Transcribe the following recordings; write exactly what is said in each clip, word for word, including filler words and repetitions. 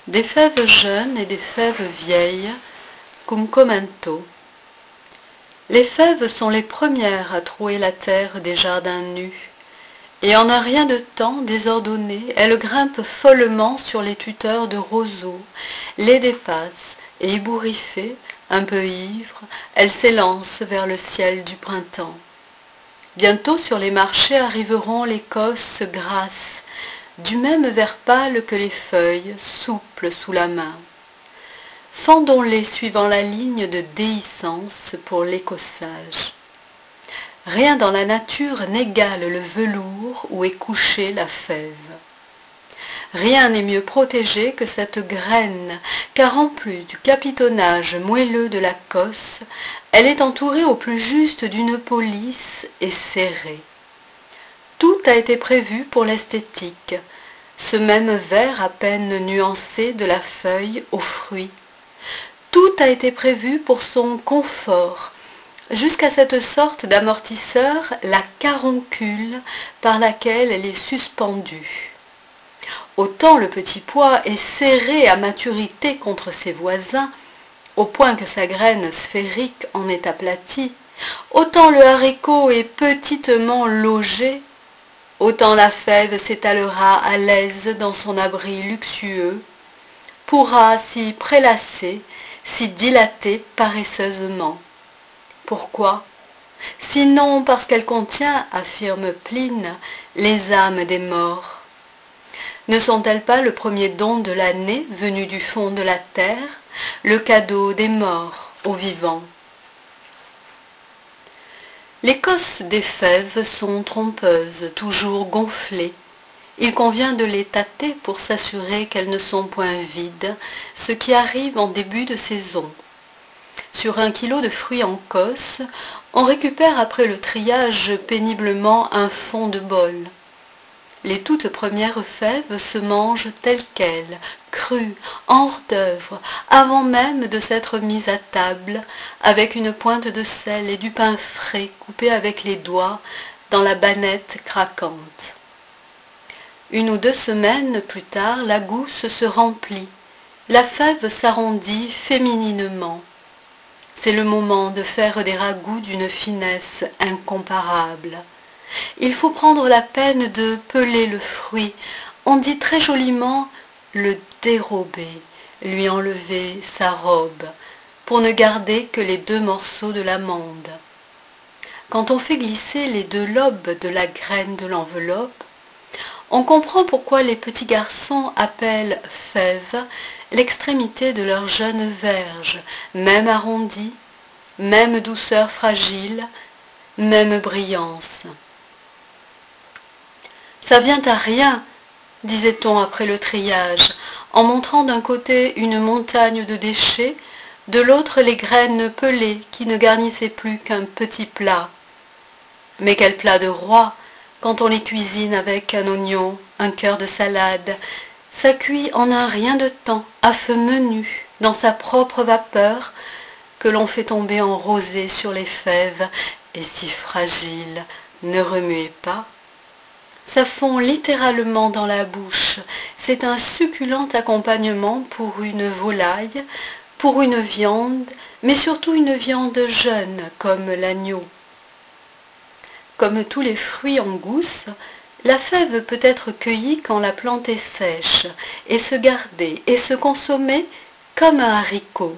Des fèves jeunes et des fèves vieilles, cum commento. Les fèves sont les premières à trouer la terre des jardins nus, et en un rien de temps désordonné, elles grimpent follement sur les tuteurs de roseaux, les dépassent, et ébouriffées, un peu ivres, elles s'élancent vers le ciel du printemps. Bientôt sur les marchés arriveront les cosses grasses, du même vert pâle que les feuilles, souples sous la main. Fendons-les suivant la ligne de déhiscence pour l'écossage. Rien dans la nature n'égale le velours où est couchée la fève. Rien n'est mieux protégé que cette graine, car en plus du capitonnage moelleux de la cosse, elle est entourée au plus juste d'une peau lisse et serrée. Tout a été prévu pour l'esthétique, ce même vert à peine nuancé de la feuille au fruit. Tout a été prévu pour son confort, jusqu'à cette sorte d'amortisseur, la caroncule par laquelle elle est suspendue. Autant le petit pois est serré à maturité contre ses voisins, au point que sa graine sphérique en est aplatie, autant le haricot est petitement logé, autant la fève s'étalera à l'aise dans son abri luxueux, pourra s'y prélasser, s'y dilater paresseusement. Pourquoi? Sinon parce qu'elle contient, affirme Pline, les âmes des morts. Ne sont-elles pas le premier don de l'année venu du fond de la terre, le cadeau des morts aux vivants? Les cosses des fèves sont trompeuses, toujours gonflées. Il convient de les tâter pour s'assurer qu'elles ne sont point vides, ce qui arrive en début de saison. Sur un kilo de fruits en cosse, on récupère après le triage péniblement un fond de bol. Les toutes premières fèves se mangent telles quelles, crues, en hors-d'œuvre, avant même de s'être mises à table, avec une pointe de sel et du pain frais coupé avec les doigts dans la banette craquante. Une ou deux semaines plus tard, la gousse se remplit, la fève s'arrondit fémininement. C'est le moment de faire des ragoûts d'une finesse incomparable. Il faut prendre la peine de peler le fruit, on dit très joliment le dérober, lui enlever sa robe, pour ne garder que les deux morceaux de l'amande. Quand on fait glisser les deux lobes de la graine de l'enveloppe, on comprend pourquoi les petits garçons appellent fève l'extrémité de leur jeune verge, même arrondie, même douceur fragile, même brillance. Ça vient à rien, disait-on après le triage, en montrant d'un côté une montagne de déchets, de l'autre les graines pelées qui ne garnissaient plus qu'un petit plat. Mais quel plat de roi, quand on les cuisine avec un oignon, un cœur de salade, ça cuit en un rien de temps, à feu menu, dans sa propre vapeur, que l'on fait tomber en rosée sur les fèves, et si fragile, ne remuez pas. Ça fond littéralement dans la bouche, c'est un succulent accompagnement pour une volaille, pour une viande, mais surtout une viande jeune, comme l'agneau. Comme tous les fruits en gousse, la fève peut être cueillie quand la plante est sèche, et se garder et se consommer comme un haricot.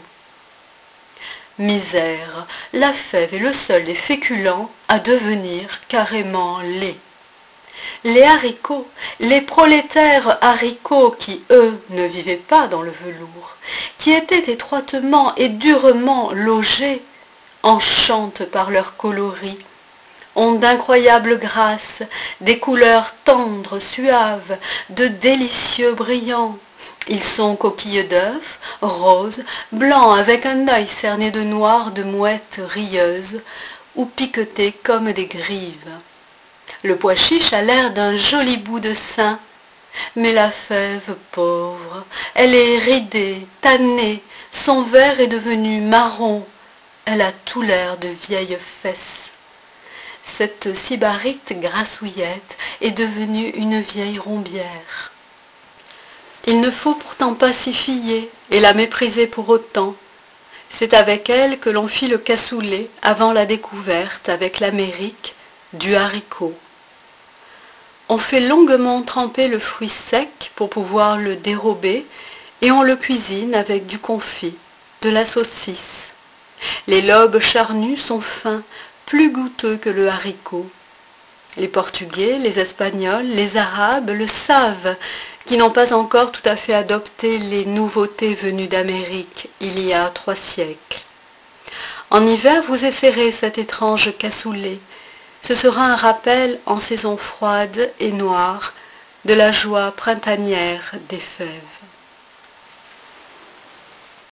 Misère, la fève est le seul des féculents à devenir carrément laid. Les haricots, les prolétaires haricots qui, eux, ne vivaient pas dans le velours, qui étaient étroitement et durement logés, enchantent par leur coloris, ont d'incroyables grâces, des couleurs tendres, suaves, de délicieux brillants. Ils sont coquilles d'œufs, roses, blancs avec un œil cerné de noir de mouettes rieuses, ou piquetés comme des grives. Le pois chiche a l'air d'un joli bout de sein, mais la fève, pauvre, elle est ridée, tannée, son vert est devenu marron, elle a tout l'air de vieilles fesses. Cette sybarite grassouillette est devenue une vieille rombière. Il ne faut pourtant pas s'y fier et la mépriser pour autant. C'est avec elle que l'on fit le cassoulet avant la découverte, avec l'Amérique, du haricot. On fait longuement tremper le fruit sec pour pouvoir le dérober et on le cuisine avec du confit, de la saucisse. Les lobes charnus sont fins, plus goûteux que le haricot. Les Portugais, les Espagnols, les Arabes le savent, qui n'ont pas encore tout à fait adopté les nouveautés venues d'Amérique il y a trois siècles. En hiver, vous essaierez cet étrange cassoulet. Ce sera un rappel en saison froide et noire de la joie printanière des fèves.